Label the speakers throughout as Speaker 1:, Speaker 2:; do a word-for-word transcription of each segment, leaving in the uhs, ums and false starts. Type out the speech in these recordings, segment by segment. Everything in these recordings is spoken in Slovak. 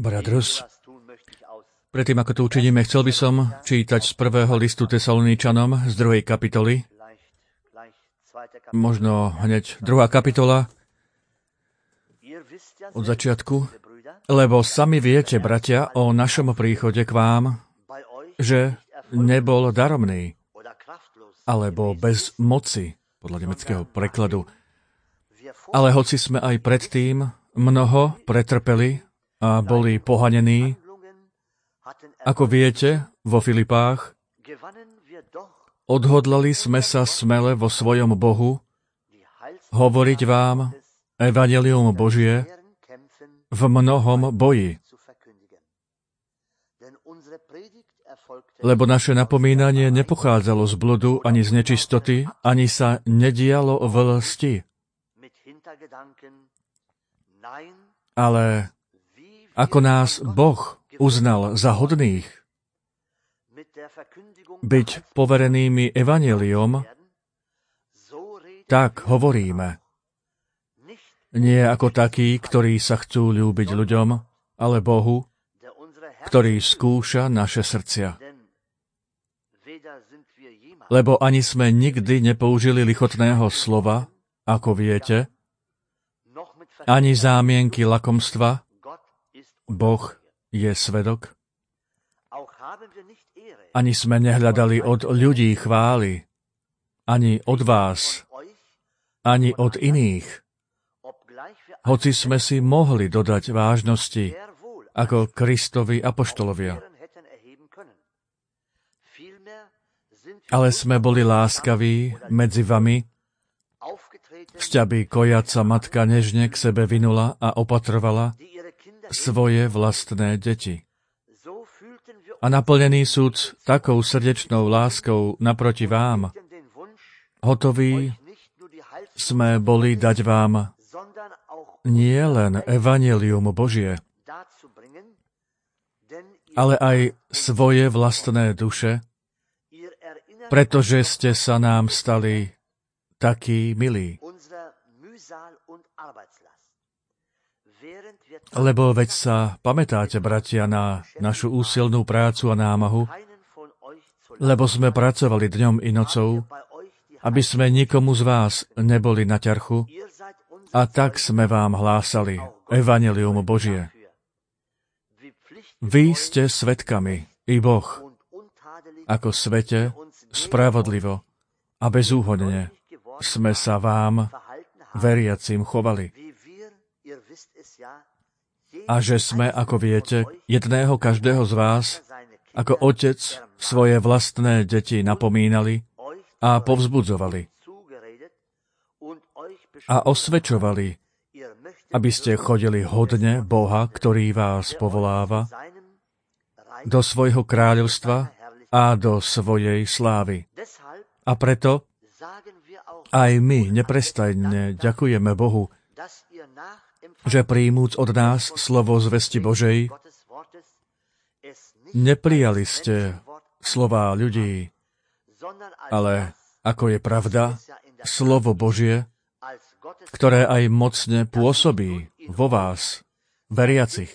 Speaker 1: Brat Rus, predtým ako to učiníme, chcel by som čítať z prvého listu Tesaloničanom z druhej kapitoly, možno hneď druhá kapitola od začiatku, lebo sami viete, bratia, o našom príchode k vám, že nebol daromný, alebo bez moci, podľa nemeckého prekladu. Ale hoci sme aj predtým mnoho pretrpeli a boli pohanení, ako viete, vo Filipách, odhodlali sme sa smele vo svojom Bohu hovoriť vám evanjelium Božie v mnohom boji. Lebo naše napomínanie nepochádzalo z bludu, ani z nečistoty, ani sa nedialo v lsti. Ale ako nás Boh uznal za hodných byť poverenými evanjeliom, tak hovoríme. Nie ako takí, ktorí sa chcú ľúbiť ľuďom, ale Bohu, ktorý skúša naše srdcia. Lebo ani sme nikdy nepoužili lichotného slova, ako viete, ani zámienky lakomstva, Boh je svedok. Ani sme nehľadali od ľudí chvály, ani od vás, ani od iných, hoci sme si mohli dodať vážnosti ako Kristovi apoštolovia. Ale sme boli láskaví medzi vami, sťaby kojaca matka nežne k sebe vinula a opatrovala svoje vlastné deti. A naplnený súd takou srdečnou láskou naproti vám, hotoví sme boli dať vám nie len evanjelium Božie, ale aj svoje vlastné duše, pretože ste sa nám stali takí milí. Lebo veď sa pamätáte, bratia, na našu úsilnú prácu a námahu, lebo sme pracovali dňom i nocou, aby sme nikomu z vás neboli na ťarchu, a tak sme vám hlásali evanjelium Božie. Vy ste svedkami, i Boh, ako svete, spravodlivo a bezúhodne sme sa vám, veriacim, chovali. A že sme, ako viete, jedného každého z vás, ako otec, svoje vlastné deti napomínali a povzbudzovali a osvedčovali, aby ste chodili hodne Boha, ktorý vás povoláva, do svojho kráľovstva a do svojej slávy. A preto aj my neprestajne ďakujeme Bohu, že príjmúc od nás slovo zvesti Božej, neprijali ste slová ľudí, ale, ako je pravda, slovo Božie, ktoré aj mocne pôsobí vo vás, veriacich.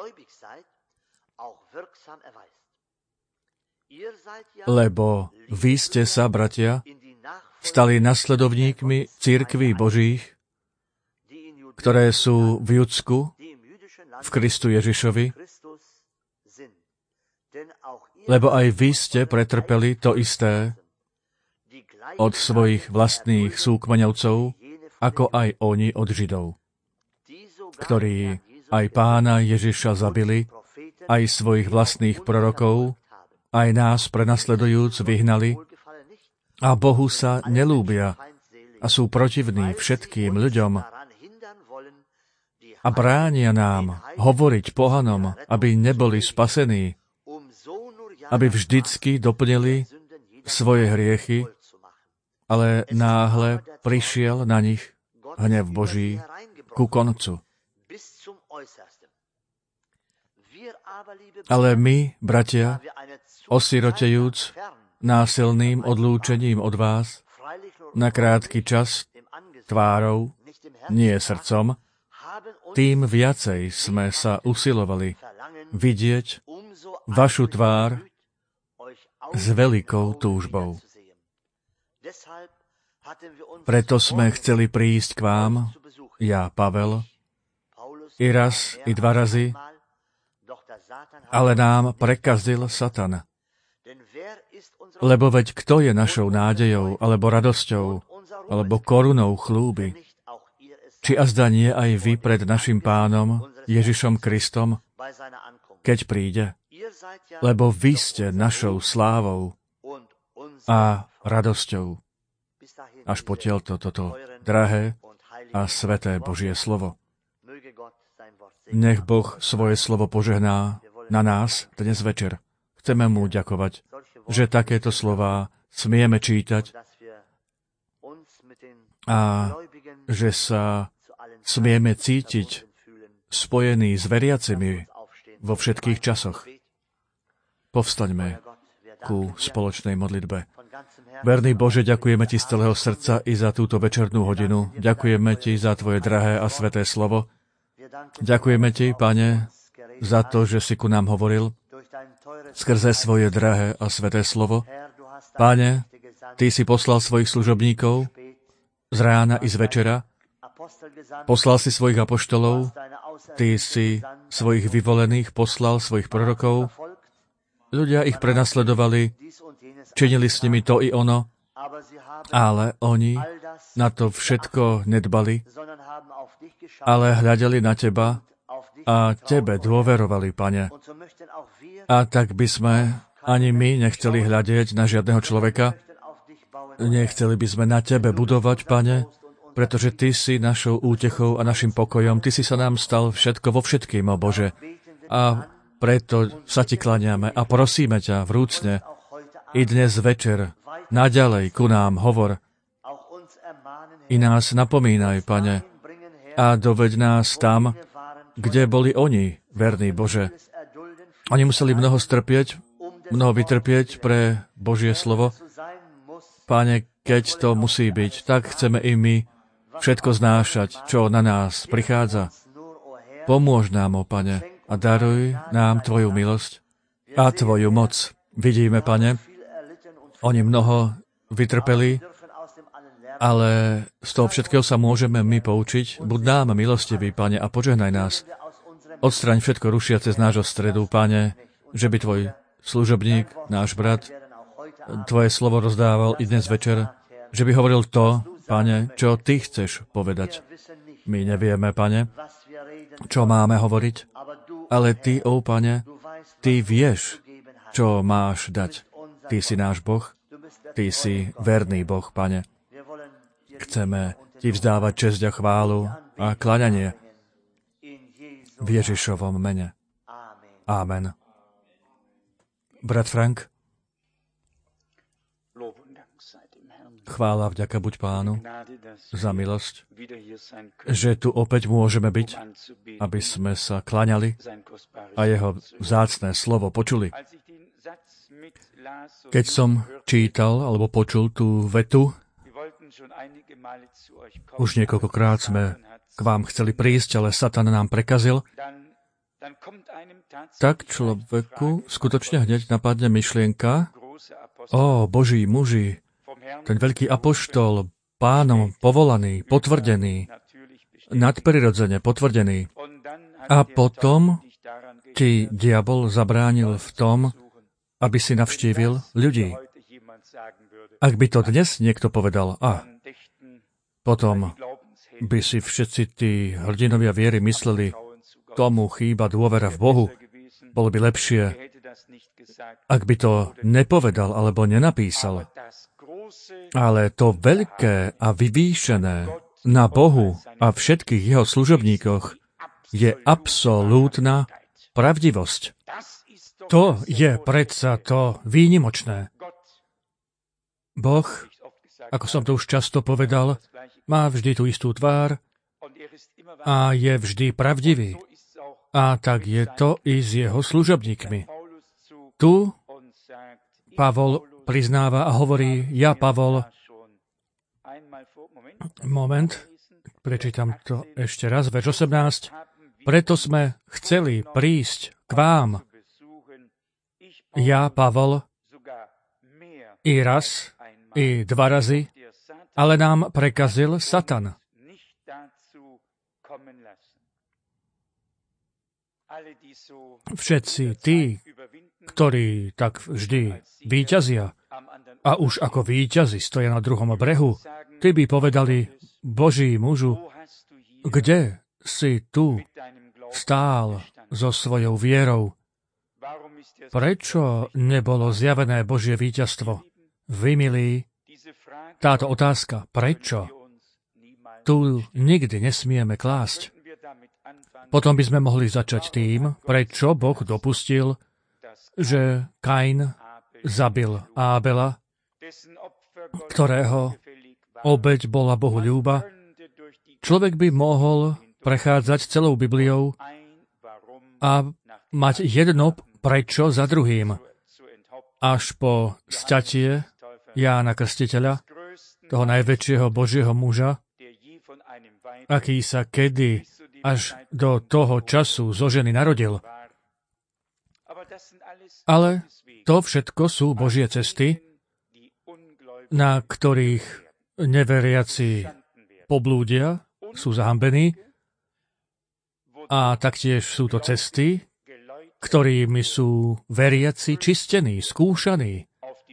Speaker 1: Lebo vy ste sa, bratia, stali nasledovníkmi cirkví Božích, ktoré sú v Judsku, v Kristu Ježišovi, lebo aj vy ste pretrpeli to isté od svojich vlastných súkmeňovcov, ako aj oni od Židov, ktorí aj Pána Ježiša zabili, aj svojich vlastných prorokov, aj nás prenasledujúc vyhnali, a Bohu sa nelúbia a sú protivní všetkým ľuďom a bránia nám hovoriť pohanom, aby neboli spasení, aby vždycky doplnili svoje hriechy, ale náhle prišiel na nich hnev Boží ku koncu. Ale my, bratia, osirotejúc násilným odlúčením od vás, na krátky čas, tvárou, nie srdcom, tým viacej sme sa usilovali vidieť vašu tvár s veľkou túžbou. Preto sme chceli prísť k vám, ja, Pavel, i raz, i dva razy, ale nám prekazil Satan. Lebo veď kto je našou nádejou, alebo radosťou, alebo korunou chlúby? Či azda nie aj vy pred našim Pánom, Ježišom Kristom, keď príde? Lebo vy ste našou slávou a radosťou. Až potiaľ to, toto drahé a sveté Božie slovo. Nech Boh svoje slovo požehná na nás dnes večer. Chceme mu ďakovať, že takéto slová smieme čítať a že sa smieme cítiť spojení s veriacimi vo všetkých časoch. Povstaňme ku spoločnej modlitbe. Verný Bože, ďakujeme Ti z celého srdca i za túto večernú hodinu. Ďakujeme Ti za Tvoje drahé a sveté slovo. Ďakujeme Ti, Pane, za to, že si ku nám hovoril skrze svoje drahé a sveté slovo. Pane, Ty si poslal svojich služobníkov z rána i z večera. Poslal si svojich apoštolov. Ty si svojich vyvolených poslal, svojich prorokov. Ľudia ich prenasledovali, činili s nimi to i ono, ale oni na to všetko nedbali, ale hľadeli na Teba a Tebe dôverovali, Pane. A tak by sme ani my nechceli hľadieť na žiadneho človeka, nechceli by sme na Tebe budovať, Pane, pretože Ty si našou útechou a našim pokojom, Ty si sa nám stal všetko vo všetkým, o Bože. A preto sa Ti klaniame a prosíme ťa vrúcne, i dnes večer, naďalej ku nám hovor, i nás napomínaj, Pane, a doveď nás tam, kde boli oni, verný Bože. Oni museli mnoho strpieť, mnoho vytrpieť pre Božie slovo. Pane, keď to musí byť, tak chceme i my všetko znášať, čo na nás prichádza. Pomôž nám, o Pane, a daruj nám Tvoju milosť a Tvoju moc. Vidíme, Pane, oni mnoho vytrpeli, ale z toho všetkého sa môžeme my poučiť. Buď nám milostivý, Pane, a požehnaj nás. Odstraň všetko rušiace z nášho stredu, Pane, že by Tvoj služobník, náš brat, Tvoje slovo rozdával i dnes večer, že by hovoril to, Pane, čo Ty chceš povedať. My nevieme, Pane, čo máme hovoriť, ale Ty, ó Pane, Ty vieš, čo máš dať. Ty si náš Boh, Ty si verný Boh, Pane. Chceme Ti vzdávať česť a chválu a kláňanie v Ježišovom mene. Amen. Brat Frank, chvála vďaka buď Pánu za milosť, že tu opäť môžeme byť, aby sme sa kláňali a jeho vzácne slovo počuli. Keď som čítal alebo počul tú vetu, už niekoľkokrát sme k vám chceli prísť, ale Satan nám prekazil, tak človeku skutočne hneď napadne myšlienka, ó, Boží muži, ten veľký apoštol, Pánom povolaný, potvrdený, nadprirodzene potvrdený. A potom ti diabol zabránil v tom, aby si navštívil ľudí. Ak by to dnes niekto povedal, a potom by si všetci tí hrdinovia viery mysleli, tomu chýba dôvera v Bohu, bolo by lepšie, ak by to nepovedal alebo nenapísal. Ale to veľké a vyvýšené na Bohu a všetkých jeho služobníkoch je absolútna pravdivosť. To je predsa to výnimočné. Boh, ako som to už často povedal, má vždy tú istú tvár a je vždy pravdivý. A tak je to i s jeho služobníkmi. Tu Pavol priznáva a hovorí, ja, Pavol, moment, prečítam to ešte raz, verš osemnásť, preto sme chceli prísť k vám. Ja, Pavol, i raz, i dva razy, ale nám prekazil Satan. Všetci tí, ktorí tak vždy víťazia a už ako víťazi stoja na druhom brehu, tí by povedali, Boží mužu, kde si tu stál so svojou vierou? Prečo nebolo zjavené Božie víťazstvo? Vy, milí, táto otázka, prečo, tu nikdy nesmieme klásť. Potom by sme mohli začať tým, prečo Boh dopustil, že Kain zabil Ábela, ktorého obeť bola Bohu ľúba. Človek by mohol prechádzať celou Bibliou a mať jedno prečo za druhým, až po sťatie Jána Krstiteľa, toho najväčšieho Božieho muža, aký sa kedy až do toho času zo ženy narodil. Ale to všetko sú Božie cesty, na ktorých neveriaci poblúdia, sú zahambení, a taktiež sú to cesty, ktorými sú veriaci čistení, skúšaní,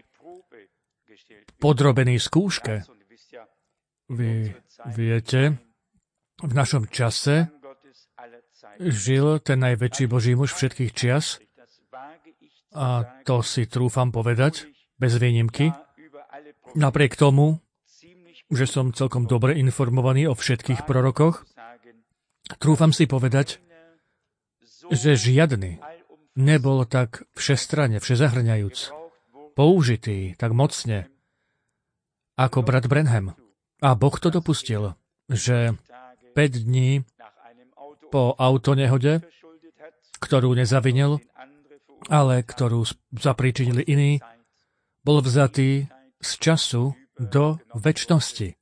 Speaker 1: podrobení skúške. Vy viete, v našom čase žil ten najväčší Boží muž všetkých čias, a to si trúfam povedať, bez výnimky. Napriek tomu, že som celkom dobre informovaný o všetkých prorokoch, trúfam si povedať, že žiadny nebol tak všestranne, všezahrňajúc, použitý tak mocne, ako brat Branham. A Boh to dopustil, že päť dní po autonehode, ktorú nezavinil, ale ktorú zapríčinili iní, bol vzatý z času do večnosti.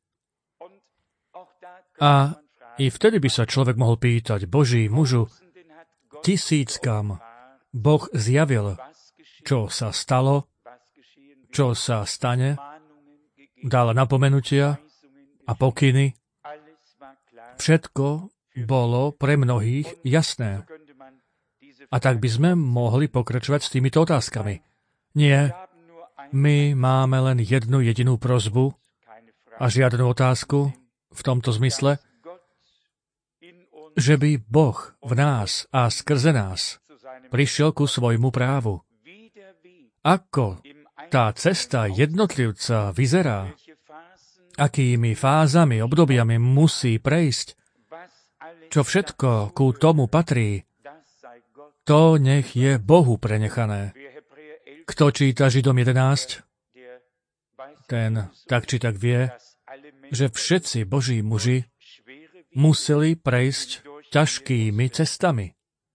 Speaker 1: A i vtedy by sa človek mohol pýtať, Boží mužu, tisíckam Boh zjavil, čo sa stalo, čo sa stane, dal napomenutia a pokyny. Všetko bolo pre mnohých jasné. A tak by sme mohli pokračovať s týmito otázkami. Nie, my máme len jednu jedinú prosbu a žiadnu otázku v tomto zmysle, že by Boh v nás a skrze nás prišiel ku svojmu právu. Ako tá cesta jednotlivca vyzerá, akými fázami, obdobiami musí prejsť, čo všetko ku tomu patrí, to nech je Bohu prenechané. Kto číta Židom jedenásť, ten tak či tak vie, že všetci Boží muži museli prejsť ťažkými cestami.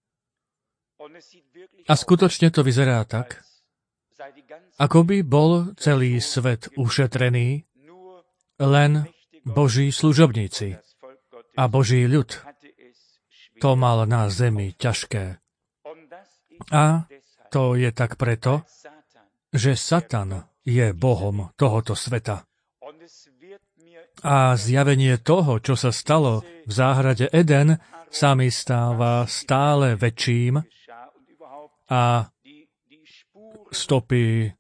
Speaker 1: A skutočne to vyzerá tak, ako by bol celý svet ušetrený, len Boží služobníci a Boží ľud to mal na zemi ťažké. A to je tak preto, že Satan je Bohom tohoto sveta. A zjavenie toho, čo sa stalo v záhrade Eden, sa mi stáva stále väčším a stopy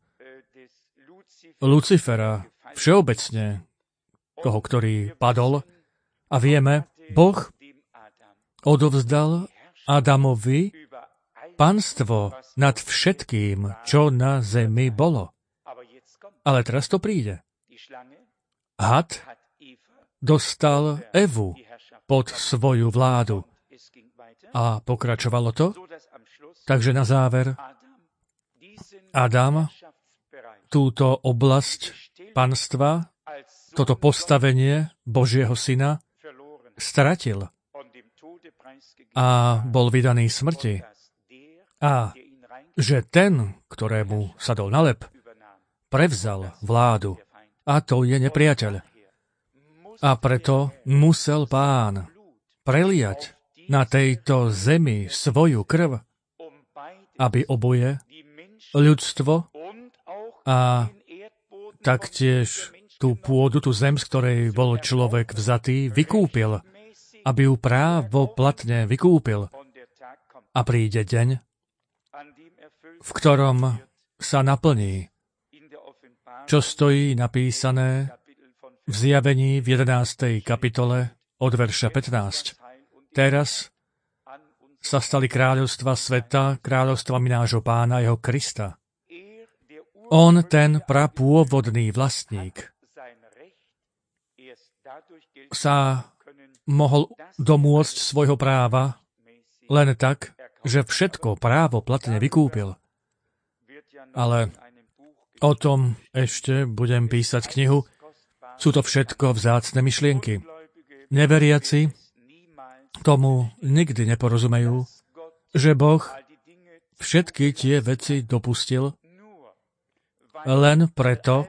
Speaker 1: Lucifera všeobecne, toho, ktorý padol, a vieme, Boh odovzdal Adamovi panstvo nad všetkým, čo na zemi bolo. Ale teraz to príde. Had dostal Evu pod svoju vládu. A pokračovalo to, takže na záver Adam túto oblasť panstva, toto postavenie Božieho syna stratil a bol vydaný smrti. A že ten, ktorému sadol na lep, prevzal vládu. A to je nepriateľ. A preto musel Pán preliať na tejto zemi svoju krv, aby oboje, ľudstvo a taktiež tú pôdu, tú zem, z ktorej bol človek vzatý, vykúpil, aby ju právoplatne vykúpil. A príde deň, v ktorom sa naplní, čo stojí napísané v Zjavení v jedenástej kapitole od verša pätnásť. Teraz sa stali kráľovstva sveta, kráľovstvami nášho Pána, jeho Krista. On, ten prapôvodný vlastník, sa mohol domôcť svojho práva len tak, že všetko právo platne vykúpil. Ale o tom ešte budem písať knihu. Sú to všetko vzácne myšlienky. Neveriaci tomu nikdy neporozumejú, že Boh všetky tie veci dopustil len preto,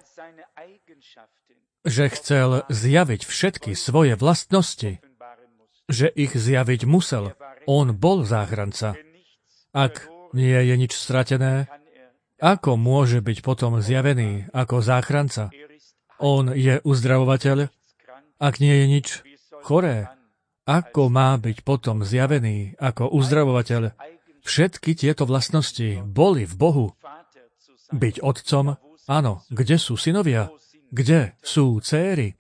Speaker 1: že chcel zjaviť všetky svoje vlastnosti, že ich zjaviť musel. On bol záchranca. Ak nie je nič stratené, ako môže byť potom zjavený ako záchranca? On je uzdravovateľ. Ak nie je nič choré, ako má byť potom zjavený ako uzdravovateľ? Všetky tieto vlastnosti boli v Bohu. Byť otcom, áno, kde sú synovia? Kde sú céry?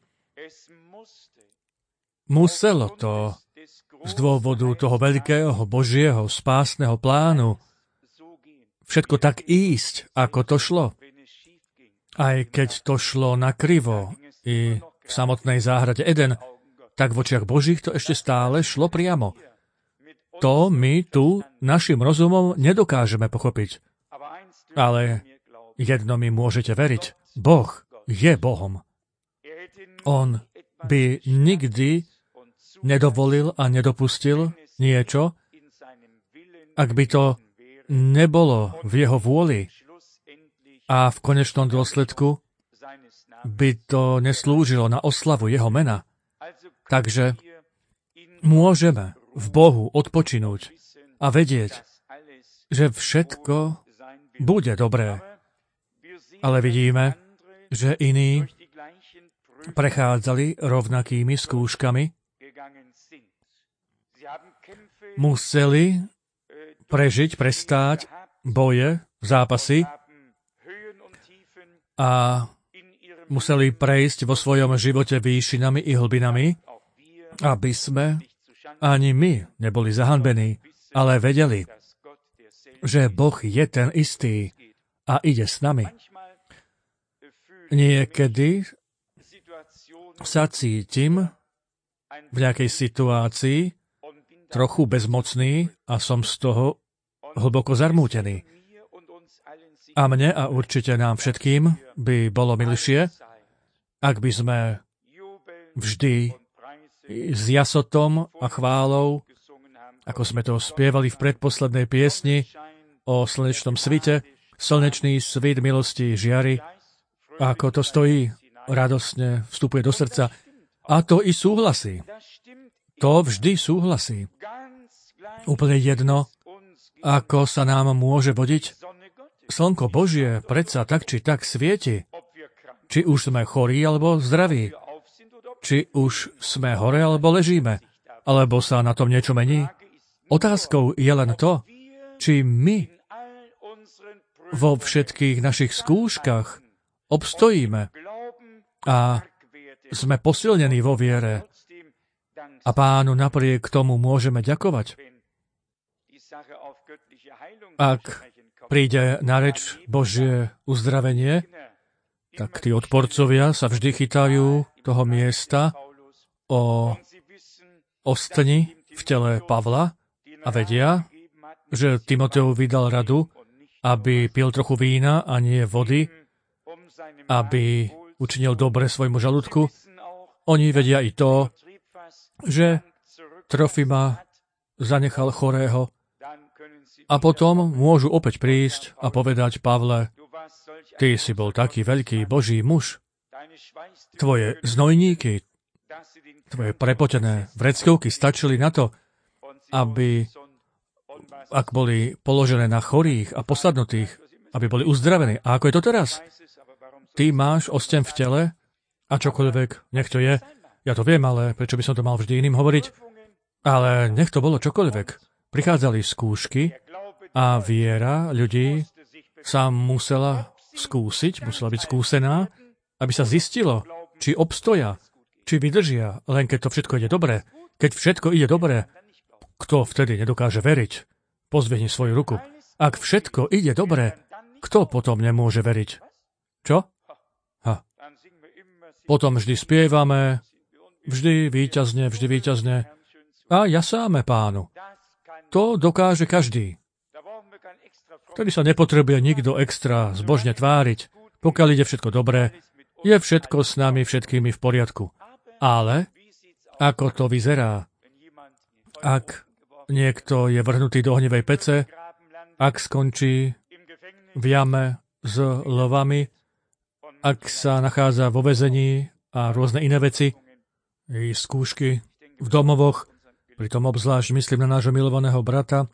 Speaker 1: Muselo to z dôvodu toho veľkého Božieho spásneho plánu všetko tak ísť, ako to šlo. Aj keď to šlo nakrivo i v samotnej záhrade Eden, tak v očiach Božích to ešte stále šlo priamo. To my tu našim rozumom nedokážeme pochopiť. Ale jedno mi môžete veriť. Boh je Bohom. On by nikdy nedovolil a nedopustil niečo, ak by to nebolo v jeho vôli a v konečnom dôsledku by to neslúžilo na oslavu jeho mena. Takže môžeme v Bohu odpočinúť a vedieť, že všetko bude dobré. Ale vidíme, že iní prechádzali rovnakými skúškami, museli prežiť, prestáť boje, zápasy a museli prejsť vo svojom živote výšinami i hlbinami, aby sme ani my neboli zahanbení, ale vedeli, že Boh je ten istý a ide s nami. Niekedy sa cítim v nejakej situácii trochu bezmocný a som z toho hlboko zarmútený. A mne a určite nám všetkým by bolo milšie, ak by sme vždy s jasotom a chválou, ako sme to spievali v predposlednej piesni o slnečnom svite, slnečný svit milosti žiari, ako to stojí, radosne vstupuje do srdca. A to i súhlasí. To vždy súhlasí. Úplne jedno, ako sa nám môže vodiť. Slnko Božie predsa tak či tak svieti. Či už sme chorí alebo zdraví. Či už sme hore alebo ležíme. Alebo sa na tom niečo mení. Otázkou je len to, či my vo všetkých našich skúškach obstojíme a sme posilnení vo viere a Pánu napriek tomu môžeme ďakovať. Ak príde na reč Božie uzdravenie, tak tí odporcovia sa vždy chytajú toho miesta o ostni v tele Pavla a vedia, že Timoteov vydal radu, aby pil trochu vína a nie vody, aby učinil dobre svojmu žalúdku. Oni vedia i to, že Trofima zanechal chorého a potom môžu opäť prísť a povedať Pavle, ty si bol taký veľký Boží muž. Tvoje znojníky, tvoje prepotené vreckovky stačili na to, aby ak boli položené na chorých a posadnutých, aby boli uzdravení. A ako je to teraz? Ty máš osteň v tele a čokoľvek, nech to je. Ja to viem, ale prečo by som to mal vždy iným hovoriť? Ale nech to bolo čokoľvek. Prichádzali skúšky a viera ľudí sa musela skúsiť, musela byť skúsená, aby sa zistilo, či obstoja, či vydržia, len keď to všetko ide dobre. Keď všetko ide dobre, kto vtedy nedokáže veriť? Pozvihni svoju ruku. Ak všetko ide dobre, kto potom nemôže veriť? Čo? Ha. Potom vždy spievame, vždy víťazne, vždy víťazne. A jasáme Pánu. To dokáže každý. Vtedy sa nepotrebuje nikto extra zbožne tváriť. Pokiaľ ide všetko dobre, je všetko s nami všetkými v poriadku. Ale ako to vyzerá? Ak niekto je vrhnutý do ohnivej pece, ak skončí v jame s lovami, ak sa nachádza vo väzení a rôzne iné veci, i skúšky v domovoch, pritom obzvlášť myslím na nášho milovaného brata,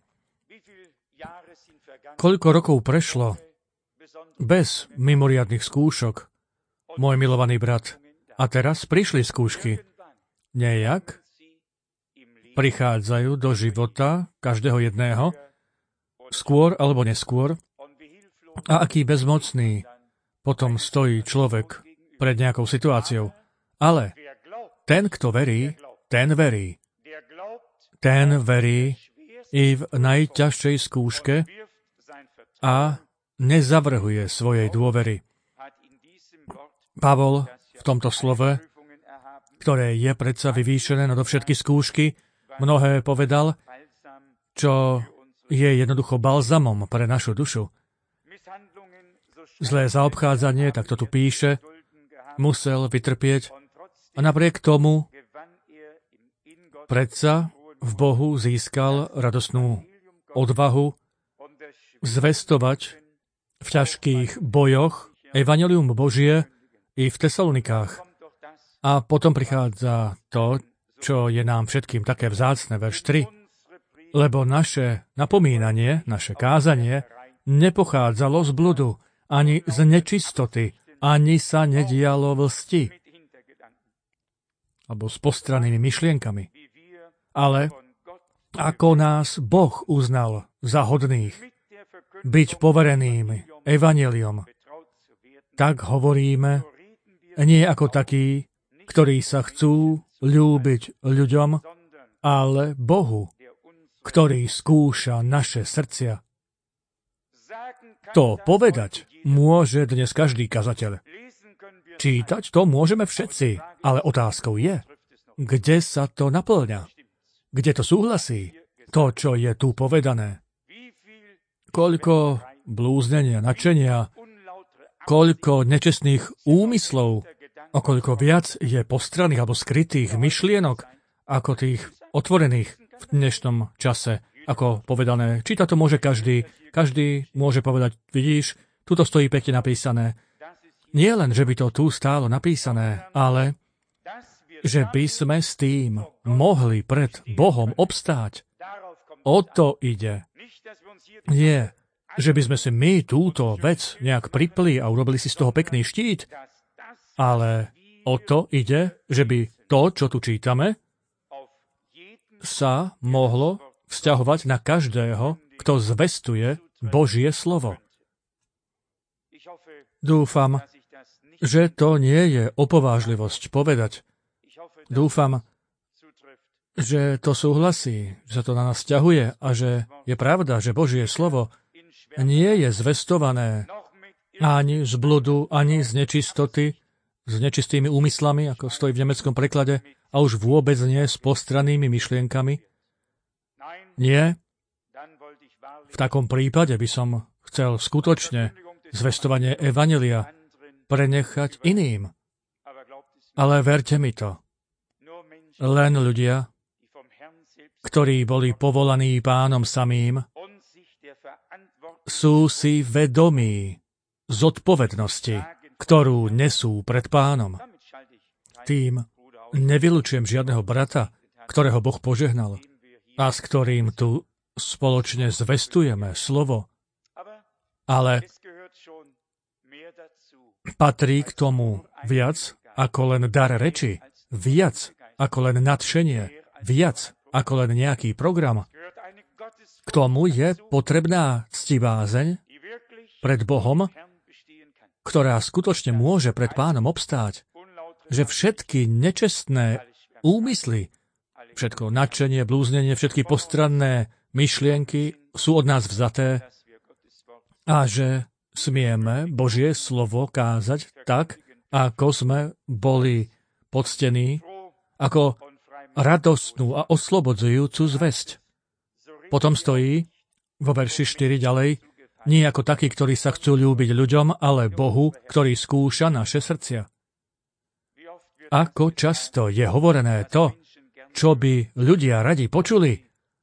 Speaker 1: koľko rokov prešlo bez mimoriadnych skúšok, môj milovaný brat, a teraz prišli skúšky. Nejak prichádzajú do života každého jedného, skôr alebo neskôr, a aký bezmocný potom stojí človek pred nejakou situáciou. Ale ten, kto verí, ten verí. Ten verí i v najťažšej skúške a nezavrhuje svojej dôvery. Pavol v tomto slove, ktoré je predsa vyvýšené nad všetky skúšky, mnohé povedal, čo je jednoducho balzamom pre našu dušu. Zlé zaobchádzanie, tak to tu píše, musel vytrpieť a napriek tomu predsa v Bohu získal radosnú odvahu zvestovať v ťažkých bojoch evanjelium Božie i v Tesalonikách. A potom prichádza to, čo je nám všetkým také vzácne, verš tri. Lebo naše napomínanie, naše kázanie nepochádzalo z bludu, ani z nečistoty, ani sa nedialo v lsti, alebo s postrannými myšlienkami. Ale ako nás Boh uznal za hodných byť poverenými evanjeliom, tak hovoríme nie ako takí, ktorí sa chcú ľúbiť ľuďom, ale Bohu, ktorý skúša naše srdcia. To povedať môže dnes každý kazateľ. Čítať to môžeme všetci, ale otázkou je, kde sa to naplňa? Kde to súhlasí? To, čo je tu povedané. Koľko blúznenia, nadšenia, koľko nečestných úmyslov, o koľko viac je postranných alebo skrytých myšlienok, ako tých otvorených v dnešnom čase, ako povedané. Čítať to môže každý. Každý môže povedať, vidíš, tuto stojí pekne napísané. Nie len, že by to tu stálo napísané, ale že by sme s tým mohli pred Bohom obstáť. O to ide. Nie, že by sme si my túto vec nejak pripli a urobili si z toho pekný štít, ale o to ide, že by to, čo tu čítame, sa mohlo vzťahovať na každého, kto zvestuje Božie slovo. Dúfam, že to nie je opovážlivosť povedať. Dúfam, že to súhlasí, že sa to na nás vzťahuje a že je pravda, že Božie slovo nie je zvestované ani z bludu, ani z nečistoty, s nečistými úmyslami, ako stojí v nemeckom preklade, a už vôbec nie s postrannými myšlienkami. Nie. V takom prípade by som chcel skutočne zvestovanie evanjelia prenechať iným. Ale verte mi to. Len ľudia, ktorí boli povolaní Pánom samým, sú si vedomí zodpovednosti, ktorú nesú pred Pánom. Tým nevylučujem žiadneho brata, ktorého Boh požehnal a s ktorým tu spoločne zvestujeme slovo, ale patrí k tomu viac ako len dar reči, viac ako len nadšenie, viac ako len nejaký program. K tomu je potrebná ctivázeň pred Bohom, ktorá skutočne môže pred Pánom obstáť, že všetky nečestné úmysly, všetko nadšenie, blúznenie, všetky postranné myšlienky sú od nás vzaté a že smieme Božie slovo kázať tak, ako sme boli poctení, ako radostnú a oslobodzujúcu zvesť. Potom stojí vo verši štyri ďalej, nie ako takí, ktorí sa chcú ľúbiť ľuďom, ale Bohu, ktorý skúša naše srdcia. Ako často je hovorené to, čo by ľudia radi počuli,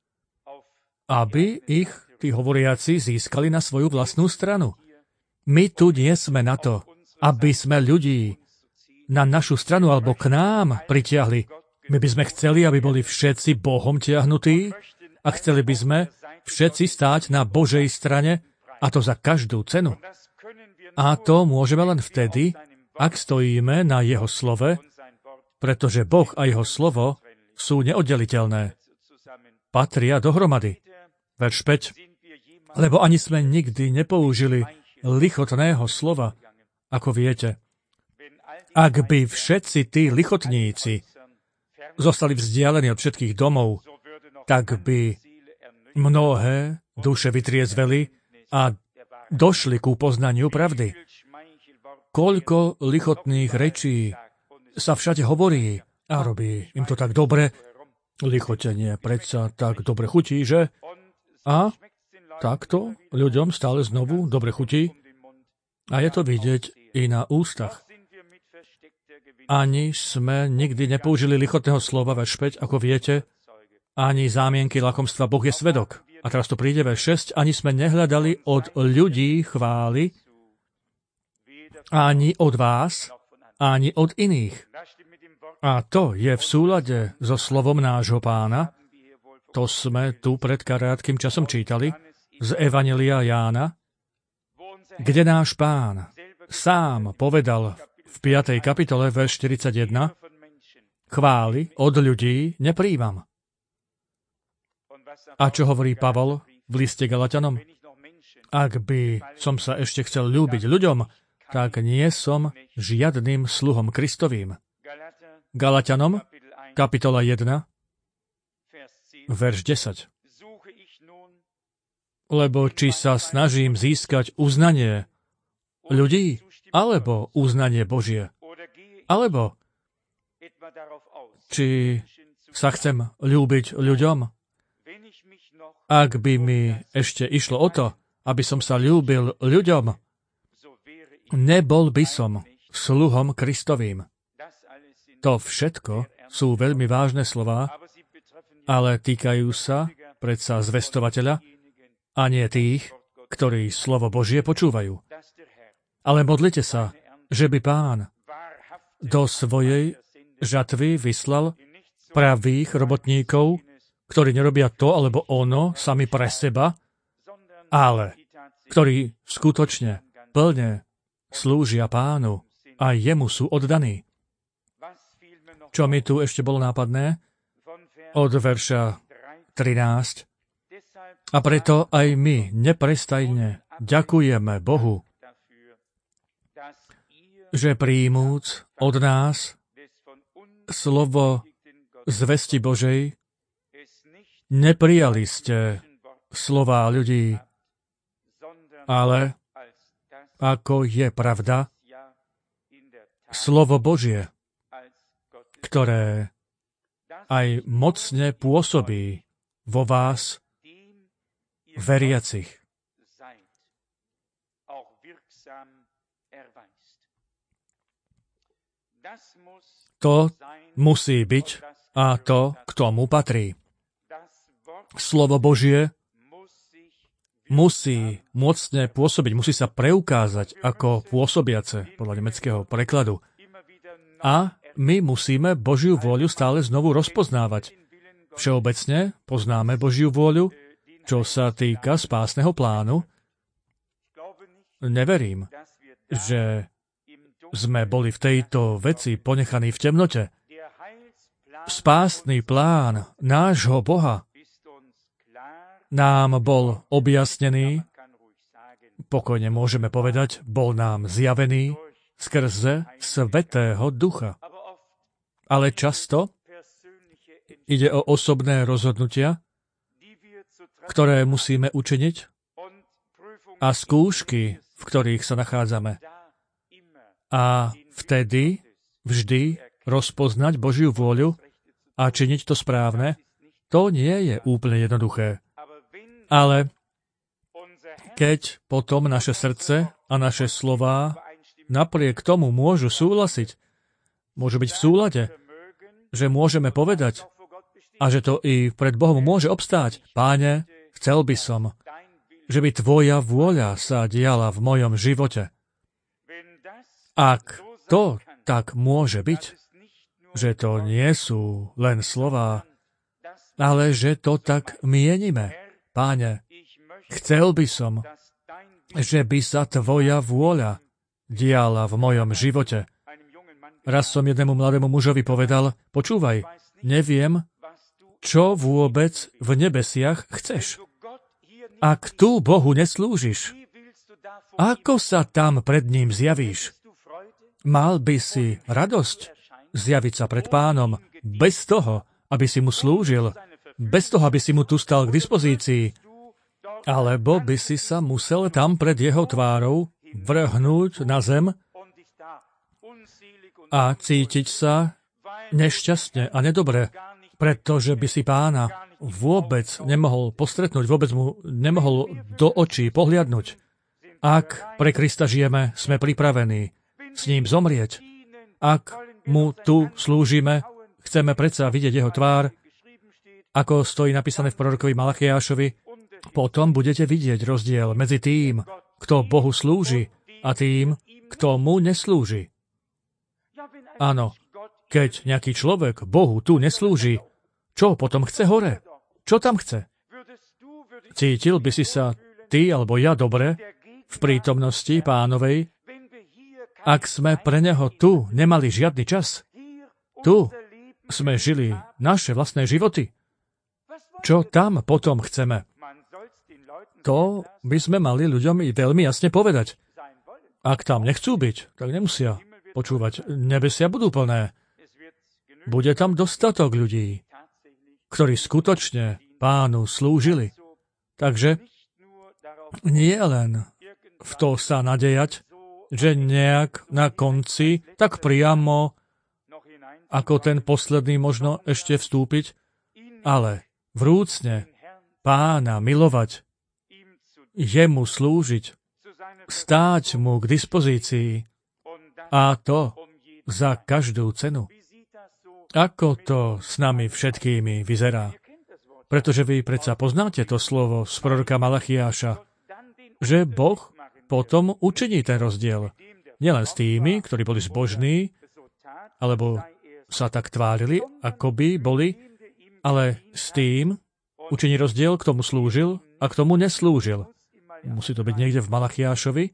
Speaker 1: aby ich, tí hovoriaci, získali na svoju vlastnú stranu. My tu nie sme na to, aby sme ľudí na našu stranu alebo k nám pritiahli. My by sme chceli, aby boli všetci Bohom tiahnutí a chceli by sme všetci stáť na Božej strane, a to za každú cenu. A to môžeme len vtedy, ak stojíme na jeho slove, pretože Boh a jeho slovo sú neoddeliteľné. Patria dohromady. Verš päť. Lebo ani sme nikdy nepoužili lichotného slova, ako viete. Ak by všetci tí lichotníci zostali vzdialení od všetkých domov, tak by mnohé duše vytriezveli a došli ku poznaniu pravdy. Koľko lichotných rečí sa všade hovorí a robí im to tak dobre. Lichotenie predsa tak dobre chutí, že? A takto ľuďom stále znovu dobre chutí. A je to vidieť i na ústach. Ani sme nikdy nepoužili lichotného slova, verš päť, ako viete, ani zámienky lakomstva. Boh je svedok. A teraz to príde verš šesť. Ani sme nehľadali od ľudí chvály, ani od vás, ani od iných. A to je v súlade so slovom nášho Pána. To sme tu pred krátkym časom čítali z Evanjelia Jána, kde náš Pán sám povedal v piatej kapitole, verš štyridsaťjeden, chvály od ľudí nepríjmam. A čo hovorí Pavol v liste Galatianom? Ak by som sa ešte chcel ľúbiť ľuďom, tak nie som žiadnym sluhom Kristovým. Galatianom, kapitola jeden, verš desať. Lebo či sa snažím získať uznanie ľudí, alebo uznanie Božie, alebo či sa chcem ľúbiť ľuďom, ak by mi ešte išlo o to, aby som sa ľúbil ľuďom, nebol by som sluhom Kristovým. To všetko sú veľmi vážne slová, ale týkajú sa predsa zvestovateľa a nie tých, ktorí slovo Božie počúvajú. Ale modlite sa, že by Pán do svojej žatvy vyslal pravých robotníkov, ktorí nerobia to alebo ono sami pre seba, ale ktorí skutočne plne slúžia Pánu a jemu sú oddaní. Čo mi tu ešte bolo nápadné? Od verša trinásť. A preto aj my neprestajne ďakujeme Bohu, že príjmúc od nás slovo zvesti Božej, neprijali ste slová ľudí, ale ako je pravda, slovo Božie, ktoré aj mocne pôsobí vo vás veriacich. To musí byť a to k tomu patrí. Slovo Božie musí mocne pôsobiť, musí sa preukázať ako pôsobiace, podľa nemeckého prekladu. A my musíme Božiu vôľu stále znovu rozpoznávať. Všeobecne poznáme Božiu vôľu, čo sa týka spásneho plánu, neverím, že sme boli v tejto veci ponechaní v temnote. Spásny plán nášho Boha nám bol objasnený, pokojne môžeme povedať, bol nám zjavený skrze Svätého Ducha. Ale často ide o osobné rozhodnutia, ktoré musíme učiniť, a skúšky, v ktorých sa nachádzame. A vtedy vždy rozpoznať Božiu vôľu a činiť to správne, to nie je úplne jednoduché. Ale keď potom naše srdce a naše slová napriek tomu môžu súhlasiť, môžu byť v súlade, že môžeme povedať a že to i pred Bohom môže obstáť: Páne, chcel by som, že by Tvoja vôľa sa diala v mojom živote. Ak to tak môže byť, že to nie sú len slová, ale že to tak mienime: Páne, chcel by som, že by sa Tvoja vôľa diala v mojom živote. Raz som jednému mladému mužovi povedal: počúvaj, neviem, čo vôbec v nebesiach chceš. Ak tu Bohu neslúžiš, ako sa tam pred ním zjavíš? Mal by si radosť zjaviť sa pred Pánom bez toho, aby si mu slúžil, bez toho, aby si mu tu stal k dispozícii, alebo by si sa musel tam pred jeho tvárou vrhnúť na zem a cítiť sa nešťastne a nedobre, pretože by si Pána vôbec nemohol postretnúť, vôbec mu nemohol do očí pohliadnúť. Ak pre Krista žijeme, sme pripravení s ním zomrieť. Ak mu tu slúžime, chceme predsa vidieť jeho tvár, ako stojí napísané v prorokovi Malachiášovi, potom budete vidieť rozdiel medzi tým, kto Bohu slúži, a tým, kto mu neslúži. Áno, keď nejaký človek Bohu tu neslúži, čo potom chce hore? Čo tam chce? Cítil by si sa ty alebo ja dobre v prítomnosti Pánovej, ak sme pre neho tu nemali žiadny čas? Tu sme žili naše vlastné životy. Čo tam potom chceme? To by sme mali ľuďom i veľmi jasne povedať. Ak tam nechcú byť, tak nemusia počúvať. Nebesia budú plné. Bude tam dostatok ľudí, ktorí skutočne Pánu slúžili. Takže nie len v to sa nadejať, že nejak na konci, tak priamo, ako ten posledný možno ešte vstúpiť, ale vrúcne Pána milovať, jemu slúžiť, stáť mu k dispozícii, a to za každú cenu. Ako to s nami všetkými vyzerá? Pretože vy predsa poznáte to slovo z proroka Malachiáša, že Boh potom učiní ten rozdiel. Nielen s tými, ktorí boli zbožní, alebo sa tak tvárili, ako by boli, ale s tým učiní rozdiel, k tomu slúžil a k tomu neslúžil. Musí to byť niekde v Malachiášovi.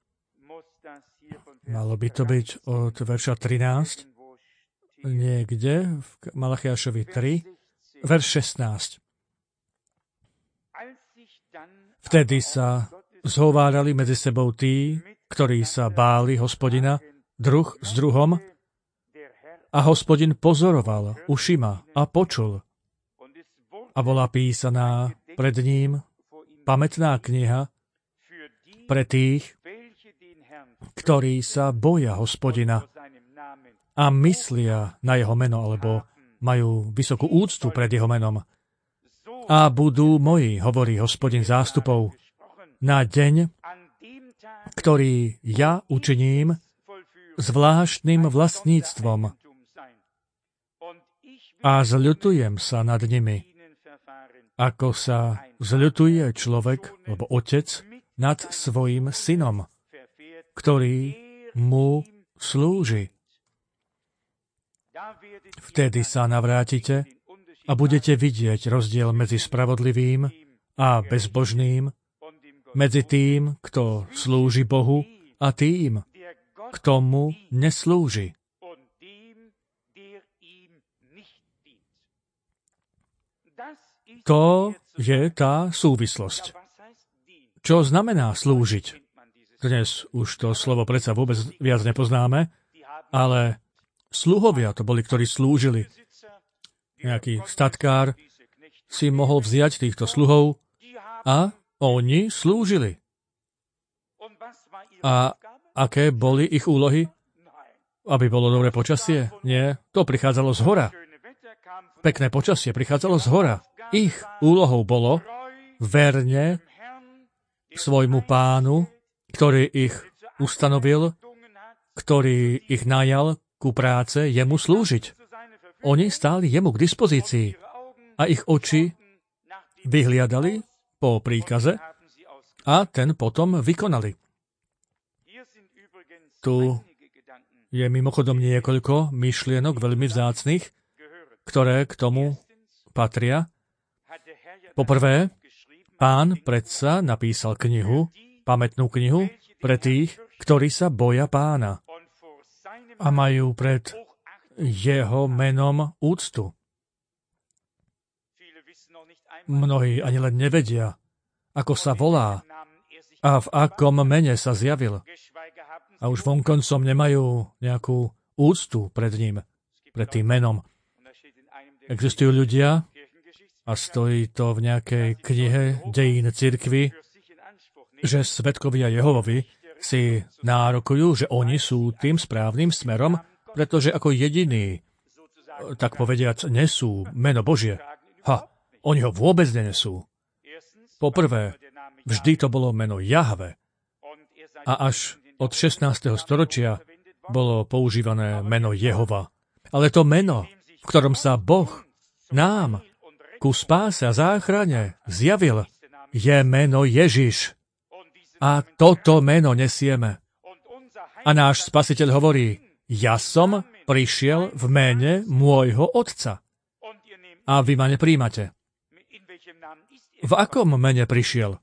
Speaker 1: Malo by to byť od verša trinásť. Niekde v Malachiášovi tri, verš šestnásť. Vtedy sa zhovárali medzi sebou tí, ktorí sa báli Hospodina, druh s druhom, a Hospodin pozoroval ušima a počul. A bola písaná pred ním pamätná kniha pre tých, ktorí sa boja Hospodina a myslia na jeho meno, alebo majú vysokú úctu pred jeho menom. A budú moji, hovorí Hospodin zástupov, na deň, ktorý ja učiním zvláštnym vlastníctvom a zľutujem sa nad nimi, ako sa zľutuje človek, alebo otec, nad svojim synom, ktorý mu slúži. Vtedy sa navrátite a budete vidieť rozdiel medzi spravodlivým a bezbožným, medzi tým, kto slúži Bohu a tým, kto mu neslúži. To je tá súvislosť. Čo znamená slúžiť? Dnes už to slovo predsa vôbec viac nepoznáme, ale sluhovia to boli, ktorí slúžili. Nejaký statkár si mohol vziať týchto sluhov a oni slúžili. A aké boli ich úlohy? Aby bolo dobré počasie? Nie, to prichádzalo z hora. Pekné počasie prichádzalo z hora. Ich úlohou bolo verne svojmu pánu, ktorý ich ustanovil, ktorý ich najal ku práce, jemu slúžiť. Oni stáli jemu k dispozícii a ich oči vyhliadali po príkaze a ten potom vykonali. Tu je mimochodom niekoľko myšlienok veľmi vzácnych, ktoré k tomu patria. Poprvé, Pán predsa napísal knihu, pamätnú knihu, pre tých, ktorí sa boja Pána a majú pred jeho menom úctu. Mnohí ani len nevedia, ako sa volá a v akom mene sa zjavil. A už vonkoncom nemajú nejakú úctu pred ním, pred tým menom. Existujú ľudia, a stojí to v nejakej knihe dejín cirkvi, že svedkovia Jehovovi si nárokujú, že oni sú tým správnym smerom, pretože ako jediní, tak povediac, nesú meno Božie. Ha, oni ho vôbec nenesú. Poprvé, vždy to bolo meno Jahve. A až od šestnásteho storočia bolo používané meno Jehova. Ale to meno, v ktorom sa Boh nám ku spáse a záchrane zjavil, je meno Ježiš. A toto meno nesieme. A náš Spasiteľ hovorí, ja som prišiel v mene môjho Otca. A vy ma nepríjmate. V akom mene prišiel?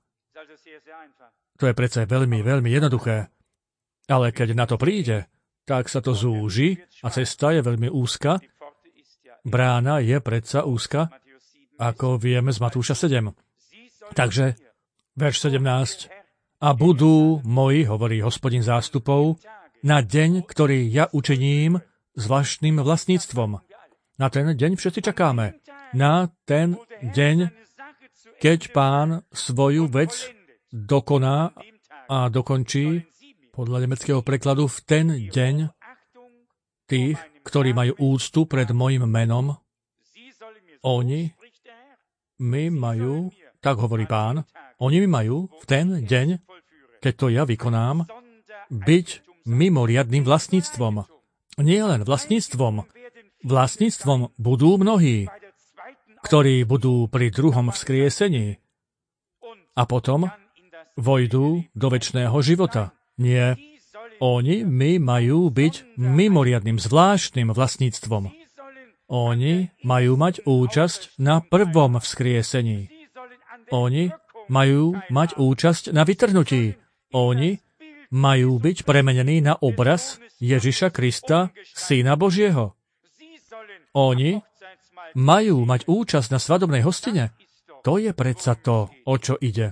Speaker 1: To je predsa veľmi, veľmi jednoduché. Ale keď na to príde, tak sa to zúži a cesta je veľmi úzka. Brána je predsa úzka, ako vieme z Matúša sedem. Takže, verš sedemnásť. A budú moji, hovorí Hospodin zástupov, na deň, ktorý ja učiním zvláštnym vlastníctvom. Na ten deň všetci čakáme. Na ten deň, keď Pán svoju vec dokoná a dokončí, podľa nemeckého prekladu, v ten deň tých, ktorí majú úctu pred mojim menom, oni mi majú, tak hovorí Pán, oni mi majú v ten deň, keď to ja vykonám, byť mimoriadnym vlastníctvom. Nie len vlastníctvom. Vlastníctvom budú mnohí, ktorí budú pri druhom vzkriesení a potom vojdú do večného života. Nie. Oni mi majú byť mimoriadnym, zvláštnym vlastníctvom. Oni majú mať účasť na prvom vzkriesení. Oni majú mať účasť na vytrhnutí. Oni majú byť premenení na obraz Ježiša Krista, Syna Božieho. Oni majú mať účasť na svadobnej hostine. To je predsa to, o čo ide.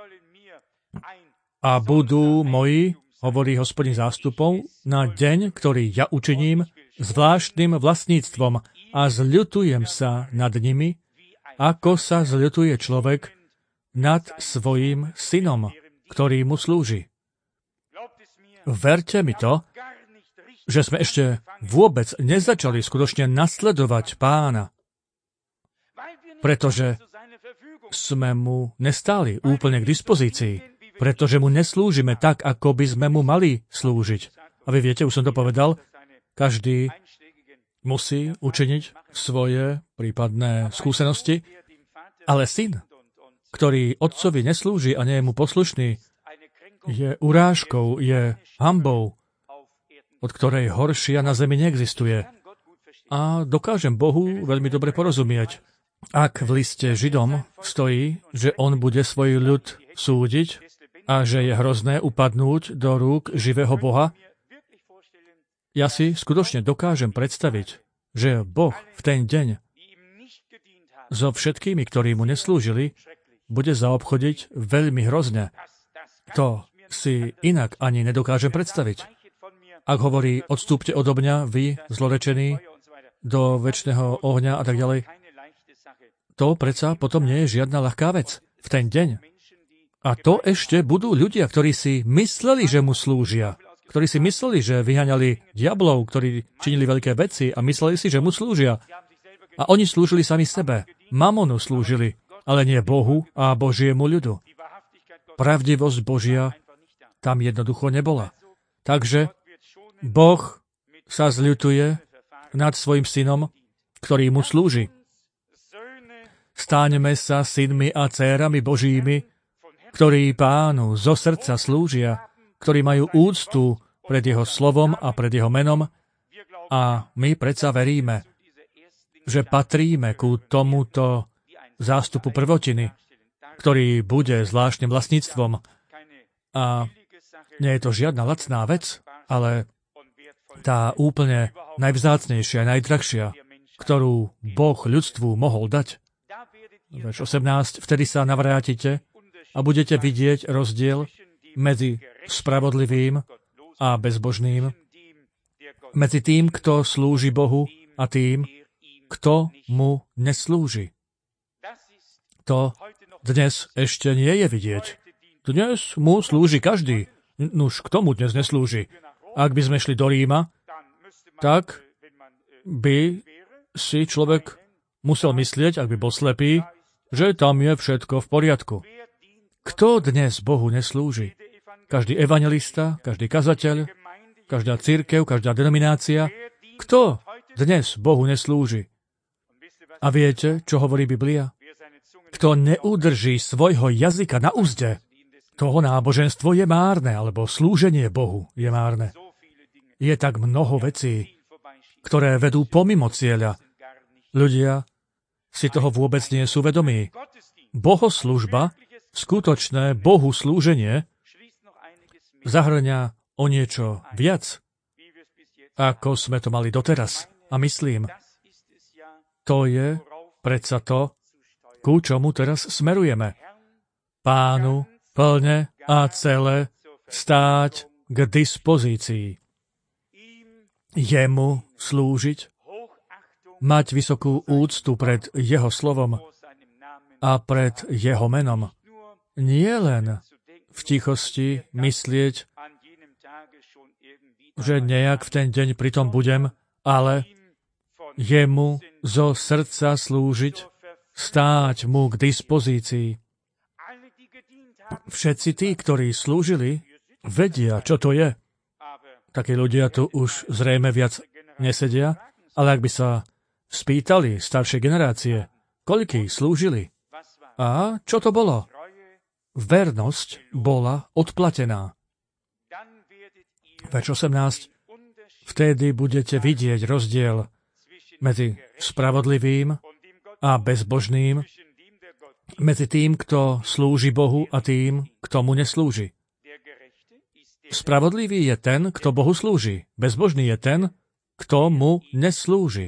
Speaker 1: A budú moji, hovorí Hospodin zástupov, na deň, ktorý ja učiním, zvláštnym vlastníctvom a zľutujem sa nad nimi, ako sa zľutuje človek nad svojím synom, ktorý mu slúži. Verte mi to, že sme ešte vôbec nezačali skutočne nasledovať Pána, pretože sme mu nestáli úplne k dispozícii, pretože mu neslúžime tak, ako by sme mu mali slúžiť. A vy viete, už som to povedal, každý musí učiniť svoje prípadné skúsenosti, ale syn, ktorý otcovi neslúži a nie je mu poslušný, je urážkou, je hanbou, od ktorej horšia na zemi neexistuje. A dokážem Bohu veľmi dobre porozumieť. Ak v liste Židom stojí, že on bude svoj ľud súdiť a že je hrozné upadnúť do rúk živého Boha, ja si skutočne dokážem predstaviť, že Boh v ten deň so všetkými, ktorí mu neslúžili, bude zaobchodiť veľmi hrozne. To si inak ani nedokážem predstaviť. Ak hovorí, odstúpte odo mňa, vy, zlorečení, do večného ohňa a tak ďalej, to predsa potom nie je žiadna ľahká vec v ten deň. A to ešte budú ľudia, ktorí si mysleli, že mu slúžia, ktorí si mysleli, že vyháňali diablov, ktorí činili veľké veci a mysleli si, že mu slúžia. A oni slúžili sami sebe. Mamonu slúžili, ale nie Bohu a Božiemu ľudu. Pravdivosť Božia tam jednoducho nebola. Takže Boh sa zľutuje nad svojim synom, ktorý mu slúži. Stáňme sa synmi a dcérami Božími, ktorí Pánu zo srdca slúžia, ktorí majú úctu pred jeho slovom a pred jeho menom, a my predsa veríme, že patríme ku tomuto zástupu prvotiny, ktorý bude zvláštnym vlastníctvom. A nie je to žiadna lacná vec, ale tá úplne najvzácnejšia, najdrahšia, ktorú Boh ľudstvu mohol dať. Verš osemnásť. Vtedy sa navrátite a budete vidieť rozdiel medzi spravodlivým a bezbožným, medzi tým, kto slúži Bohu, a tým, kto mu neslúži. To dnes ešte nie je vidieť. Dnes mu slúži každý. Nuž, kto mu dnes neslúži? Ak by sme šli do Ríma, tak by si človek musel myslieť, ak by bol slepý, že tam je všetko v poriadku. Kto dnes Bohu neslúži? Každý evanjelista, každý kazateľ, každá cirkev, každá denominácia. Kto dnes Bohu neslúži? A viete, čo hovorí Biblia? Kto neudrží svojho jazyka na úzde, toho náboženstvo je márne, alebo slúženie Bohu je márne. Je tak mnoho vecí, ktoré vedú pomimo cieľa. Ľudia si toho vôbec nie sú vedomí. Bohoslužba, skutočné Bohu slúženie, zahrňa o niečo viac, ako sme to mali doteraz. A myslím, to je predsa to, ku čomu teraz smerujeme. Pánu plne a celé stáť k dispozícii. Jemu slúžiť, mať vysokú úctu pred jeho slovom a pred jeho menom. Nie len v tichosti myslieť, že nejak v ten deň pritom budem, ale jemu zo srdca slúžiť, stáť mu k dispozícii. Všetci tí, ktorí slúžili, vedia, čo to je. Takí ľudia tu už zrejme viac nesedia, ale ak by sa spýtali staršie generácie, koľkí slúžili a čo to bolo? Vernosť bola odplatená. Verš osemnásť. Vtedy budete vidieť rozdiel medzi spravodlivým a bezbožným, medzi tým, kto slúži Bohu, a tým, kto mu neslúži. Spravodlivý je ten, kto Bohu slúži. Bezbožný je ten, kto mu neslúži.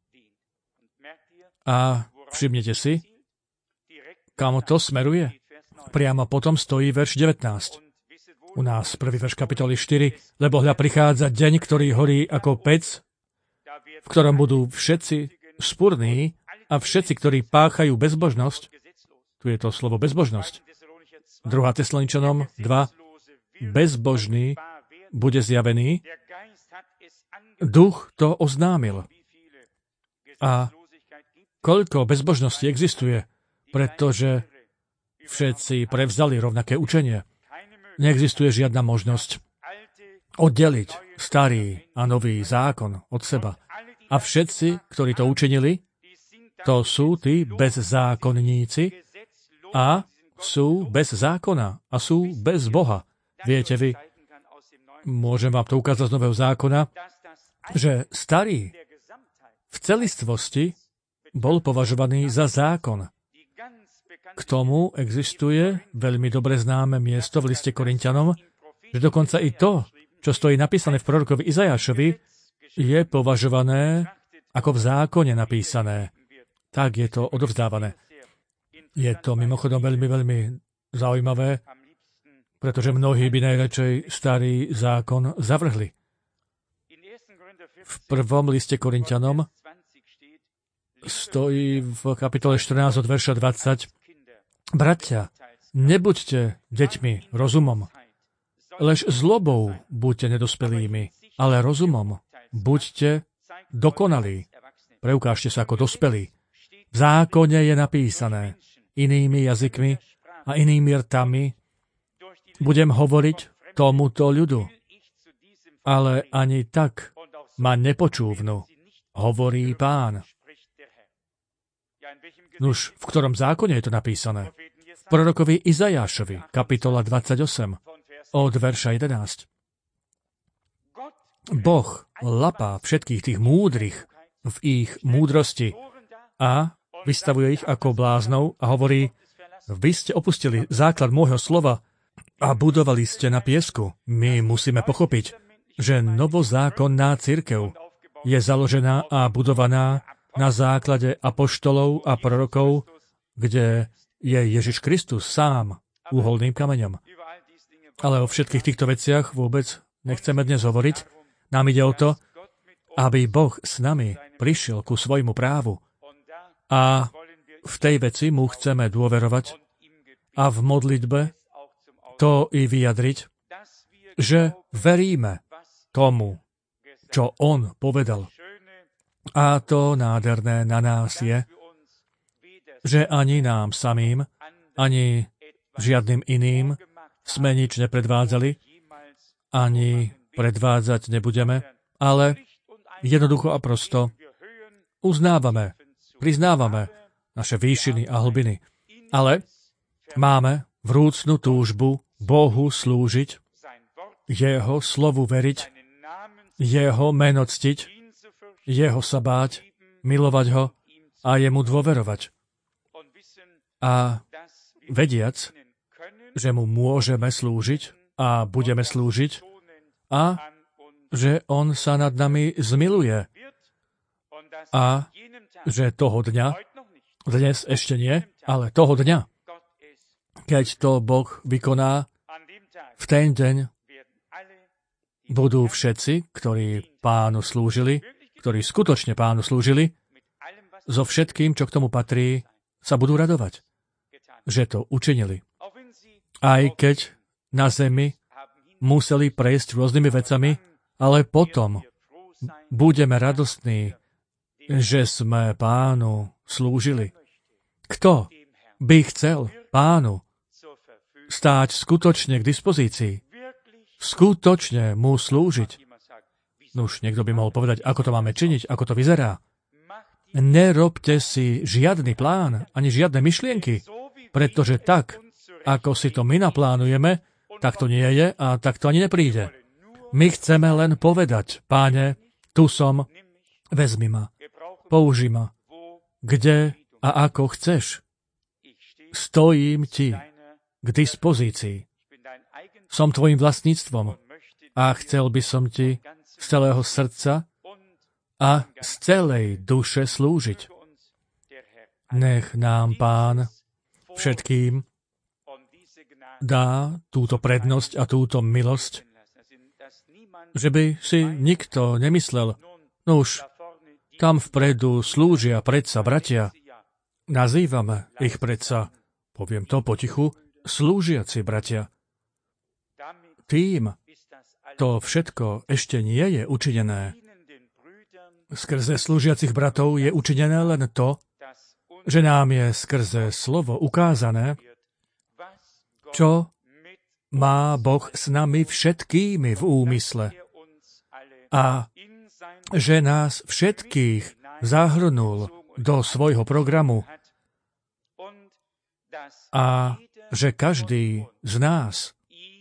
Speaker 1: A všimnite si, kam to smeruje. Priamo potom stojí verš devätnásť. U nás prvý verš kapitoly štyri. Lebo hľa prichádza deň, ktorý horí ako pec, v ktorom budú všetci spurní a všetci, ktorí páchajú bezbožnosť. Tu je to slovo bezbožnosť. druhá Tesaloničanom dva. Bezbožný bude zjavený. Duch to oznámil. A koľko bezbožnosti existuje, pretože všetci prevzali rovnaké učenie. Neexistuje žiadna možnosť oddeliť starý a nový zákon od seba. A všetci, ktorí to učinili, to sú tí bezzákonníci a sú bez zákona a sú bez Boha. Viete vy, môžem vám to ukázať z Nového zákona, že starý v celistvosti bol považovaný za zákon. K tomu existuje veľmi dobre známe miesto v liste Korinťanom, že dokonca i to, čo stojí napísané v prorokovi Izajášovi, je považované ako v zákone napísané. Tak je to odovzdávané. Je to mimochodom veľmi, veľmi zaujímavé, pretože mnohí by najradšej starý zákon zavrhli. V prvom liste Korinťanom stojí v kapitole štrnásť od verša dvadsať: Bratia, nebuďte deťmi rozumom, lež zlobou buďte nedospelými, ale rozumom buďte dokonalí. Preukážte sa ako dospelí. V zákone je napísané inými jazykmi a inými rtami budem hovoriť tomuto ľudu, ale ani tak ma nepočúvnu, hovorí Pán. Nuž, v ktorom zákone je to napísané? V prorokovi Izajášovi, kapitola dvadsaťosem, od verša jedenásť. Boh lapá všetkých tých múdrych v ich múdrosti a vystavuje ich ako bláznov a hovorí: vy ste opustili základ môjho slova a budovali ste na piesku. My musíme pochopiť, že novozákonná cirkev je založená a budovaná na základe apoštolov a prorokov, kde je Ježiš Kristus sám úholným kameňom. Ale o všetkých týchto veciach vôbec nechceme dnes hovoriť. Nám ide o to, aby Boh s nami prišiel ku svojmu právu. A v tej veci mu chceme dôverovať a v modlitbe to i vyjadriť, že veríme tomu, čo on povedal. A to nádherné na nás je, že ani nám samým, ani žiadnym iným sme nič nepredvádzali, ani predvádzať nebudeme, ale jednoducho a prosto uznávame, priznávame naše výšiny a hlbiny, ale máme vrúcnu túžbu Bohu slúžiť, jeho slovu veriť, jeho meno ctiť, jeho sa báť, milovať ho a jemu dôverovať. A vediac, že mu môžeme slúžiť a budeme slúžiť a že on sa nad nami zmiluje a že toho dňa, dnes ešte nie, ale toho dňa, keď to Boh vykoná, v ten deň budú všetci, ktorí Pánu slúžili, ktorí skutočne Pánu slúžili, so všetkým, čo k tomu patrí, sa budú radovať, že to učinili. Aj keď na zemi museli prejsť rôznymi vecami, ale potom budeme radostní, že sme Pánu slúžili. Kto by chcel Pánu stáť skutočne k dispozícii, skutočne mu slúžiť? Nuž, niekto by mohol povedať, ako to máme činiť, ako to vyzerá. Nerobte si žiadny plán, ani žiadne myšlienky, pretože tak, ako si to my naplánujeme, tak to nie je a tak to ani nepríde. My chceme len povedať: Páne, tu som, vezmi ma, použi ma, kde a ako chceš. Stojím ti k dispozícii. Som tvojim vlastníctvom a chcel by som ti z celého srdca a z celej duše slúžiť. Nech nám Pán všetkým dá túto prednosť a túto milosť, že by si nikto nemyslel: no už, tam vpredu slúžia predsa bratia. Nazývame ich predsa, poviem to potichu, slúžiaci bratia. Tým to všetko ešte nie je učinené. Skrze slúžiacich bratov je učinené len to, že nám je skrze slovo ukázané, čo má Boh s nami všetkými v úmysle a že nás všetkých zahrnul do svojho programu a že každý z nás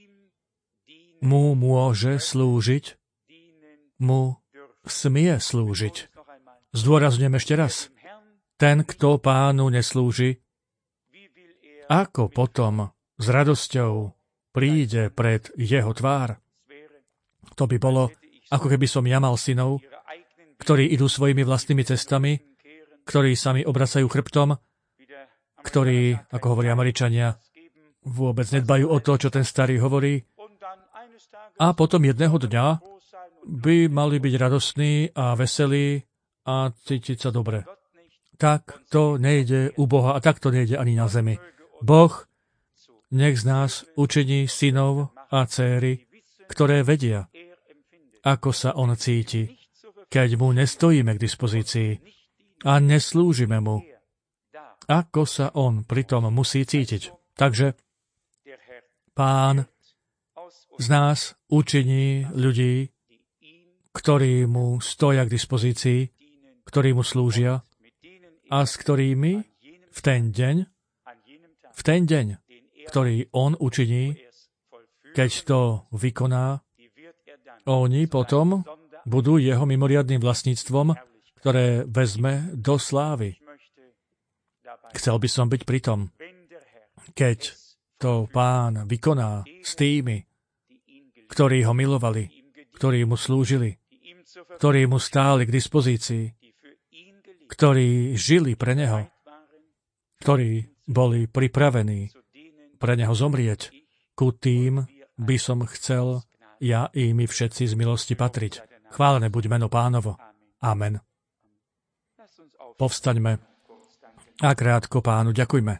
Speaker 1: mu môže slúžiť, mu smie slúžiť. Zdôrazňujem ešte raz. ten, kto Pánu neslúži, ako potom s radosťou príde pred jeho tvár? To by bolo, ako keby som ja mal synov, ktorí idú svojimi vlastnými cestami, ktorí sa mi obracajú chrbtom, ktorí, ako hovoria Američania, vôbec nedbajú o to, čo ten starý hovorí. A potom jedného dňa by mali byť radostní a veselí a cítiť sa dobre. Tak to nejde u Boha a tak to nejde ani na zemi. Boh nech z nás učení synov a céry, ktoré vedia, ako sa on cíti, keď mu nestojíme k dispozícii a neslúžime mu, ako sa on pritom musí cítiť. Takže Pán z nás učiní ľudí, ktorí mu stoja k dispozícii, ktorí mu slúžia a s ktorými v ten deň, v ten deň, ktorý on učiní, keď to vykoná, oni potom budú jeho mimoriadnym vlastníctvom, ktoré vezme do slávy. Chcel by som byť pri tom, keď to Pán vykoná s tými, ktorí ho milovali, ktorí mu slúžili, ktorí mu stáli k dispozícii, ktorí žili pre neho, ktorí boli pripravení pre neho zomrieť. Ku tým by som chcel ja i my všetci z milosti patriť. Chválené buď meno Pánovo. Amen. Povstaňme a krátko Pánu ďakujme.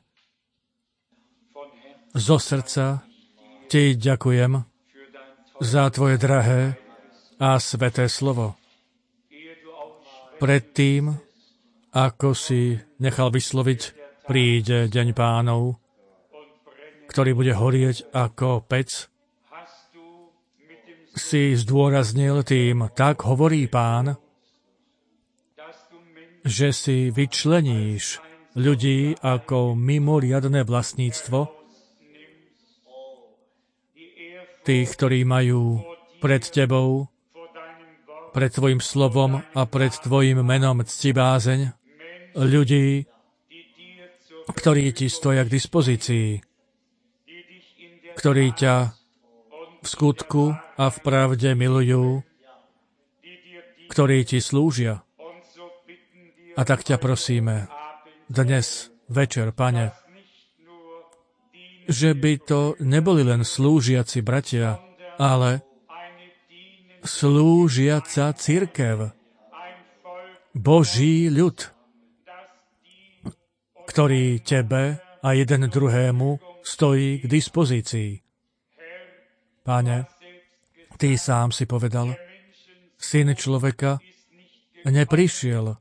Speaker 1: Zo srdca ti ďakujem za tvoje drahé a sveté slovo. Predtým, ako si nechal vysloviť, príde deň Pánov, ktorý bude horieť ako pec, si zdôraznil tým, tak hovorí Pán, že si vyčleníš ľudí ako mimoriadne vlastníctvo, tých, ktorí majú pred tebou, pred tvojim slovom a pred tvojim menom ctibázeň, ľudí, ktorí ti stoja k dispozícii, ktorí ťa v skutku a v pravde milujú, ktorí ti slúžia. A tak ťa prosíme, dnes večer, Pane, že by to neboli len slúžiaci bratia, ale slúžiaca cirkev, Boží ľud, ktorý tebe a jeden druhému stojí k dispozícii. Pane, ty sám si povedal, Syn človeka neprišiel,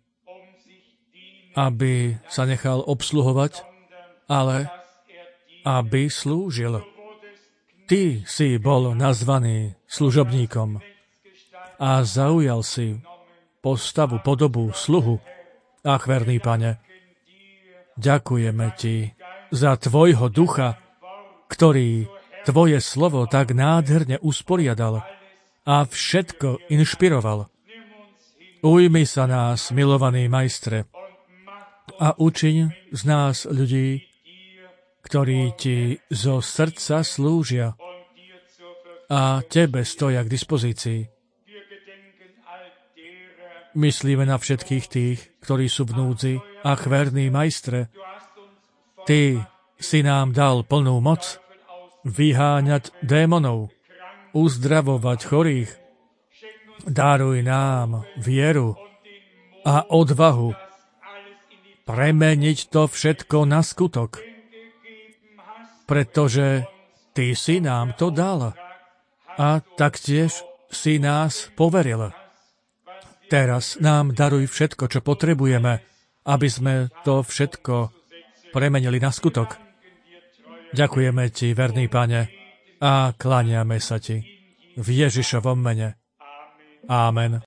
Speaker 1: aby sa nechal obsluhovať, ale aby slúžil. Ty si bol nazvaný služobníkom a zaujal si postavu, podobu, sluhu. Ach, verný Pane, ďakujeme ti za tvojho ducha, ktorý tvoje slovo tak nádherne usporiadal a všetko inšpiroval. Ujmi sa nás, milovaný majstre, a učiň z nás ľudí, ktorí ti zo srdca slúžia a tebe stoja k dispozícii. Myslíme na všetkých tých, ktorí sú v núdzi, a chverný majstre, ty si nám dal plnú moc vyháňať démonov, uzdravovať chorých. Daruj nám vieru a odvahu premeniť to všetko na skutok, pretože ty si nám to dal a taktiež si nás poveril. Teraz nám daruj všetko, čo potrebujeme, aby sme to všetko premenili na skutok. Ďakujeme ti, verný Pane, a kláňame sa ti v Ježišovom mene. Amen.